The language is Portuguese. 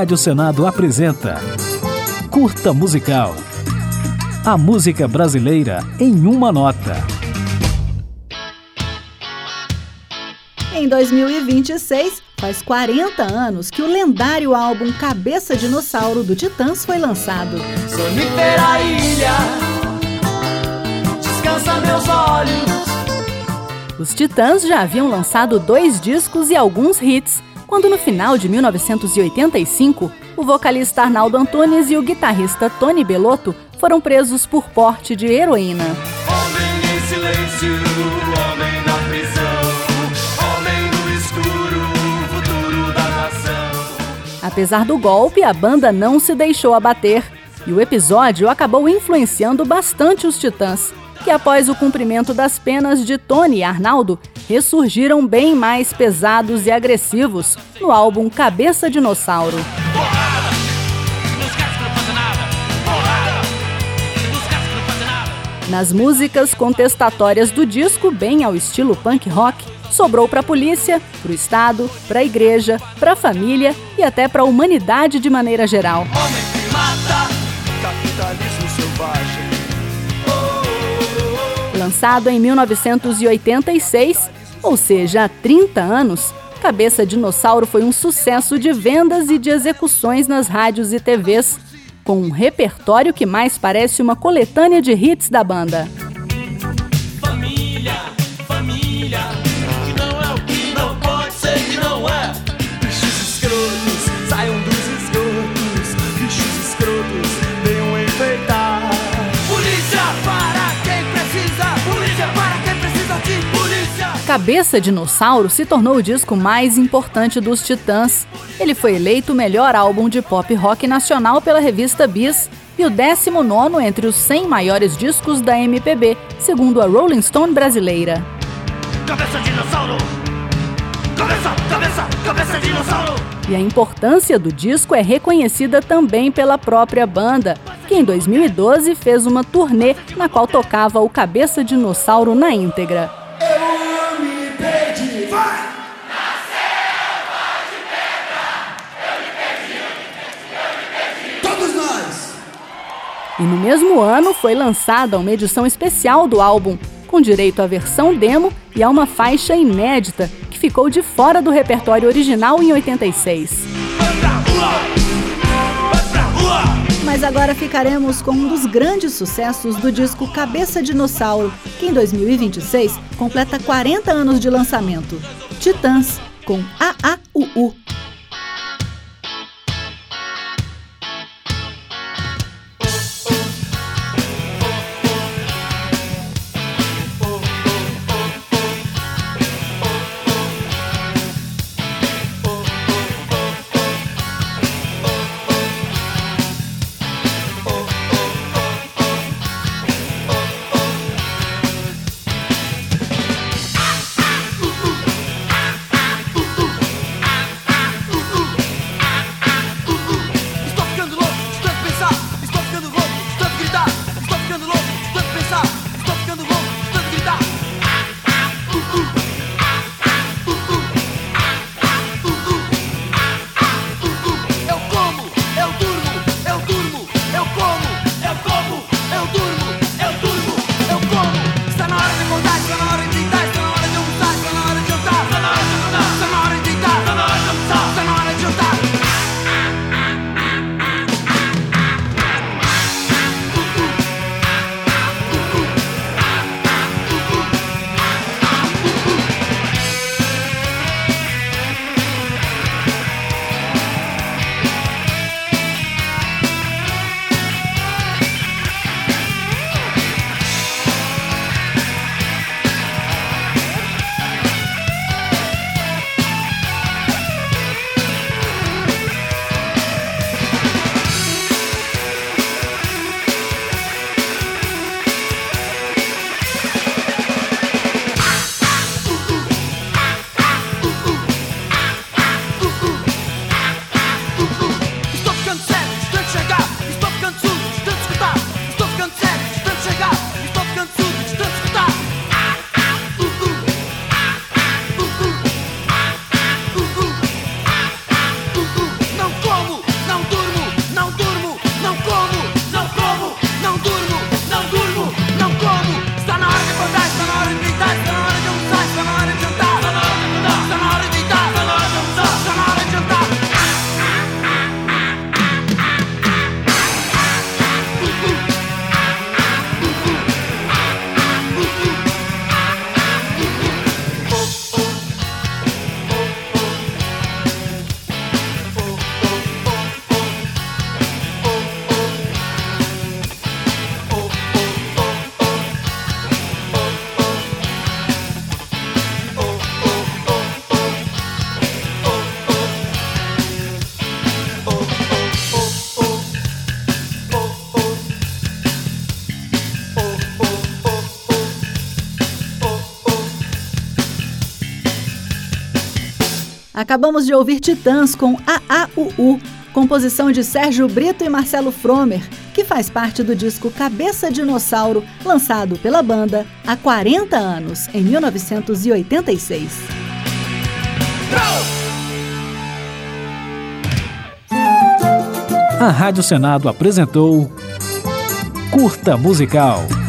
Rádio Senado apresenta Curta Musical. A música brasileira em uma nota. Em 2026, faz 40 anos que o lendário álbum Cabeça Dinossauro do Titãs foi lançado. Sonífera ilha, descansa meus olhos. Os Titãs já haviam lançado 2 discos e alguns hits, quando no final de 1985, o vocalista Arnaldo Antunes e o guitarrista Tony Bellotto foram presos por porte de heroína. Homem em silêncio, homem na prisão, homem no escuro, futuro da nação. Apesar do golpe, a banda não se deixou abater, e o episódio acabou influenciando bastante os Titãs, que após o cumprimento das penas de Tony e Arnaldo, ressurgiram bem mais pesados e agressivos no álbum Cabeça Dinossauro. Nas músicas contestatórias do disco, bem ao estilo punk rock, sobrou para a polícia, para o Estado, para a igreja, para a família e até para a humanidade de maneira geral. Homem que mata, capitalismo selvagem. Lançado em 1986, ou seja, há 30 anos, Cabeça Dinossauro foi um sucesso de vendas e de execuções nas rádios e TVs, com um repertório que mais parece uma coletânea de hits da banda. Família, família, que não é o que não pode ser que não é. Bichos escrotos, saiam dos esgotos. Bichos escrotos, venham enfeitar. Polícia para quem precisa, polícia para quem precisa de polícia. Cabeça Dinossauro se tornou o disco mais importante dos Titãs. Ele foi eleito o melhor álbum de pop rock nacional pela revista Bis e o 19º entre os 100 maiores discos da MPB, segundo a Rolling Stone brasileira. Cabeça dinossauro! Cabeça dinossauro! E a importância do disco é reconhecida também pela própria banda, que em 2012 fez uma turnê na qual tocava o Cabeça Dinossauro na íntegra. Eu me perdi! Vai! E no mesmo ano foi lançada uma edição especial do álbum, com direito à versão demo e a uma faixa inédita, que ficou de fora do repertório original em 86. Mas agora ficaremos com um dos grandes sucessos do disco Cabeça Dinossauro, que em 2026 completa 40 anos de lançamento. Titãs, com AAUU. Acabamos de ouvir Titãs com AAUU, composição de Sérgio Brito e Marcelo Fromer, que faz parte do disco Cabeça Dinossauro, lançado pela banda há 40 anos, em 1986. A Rádio Senado apresentou Curta Musical.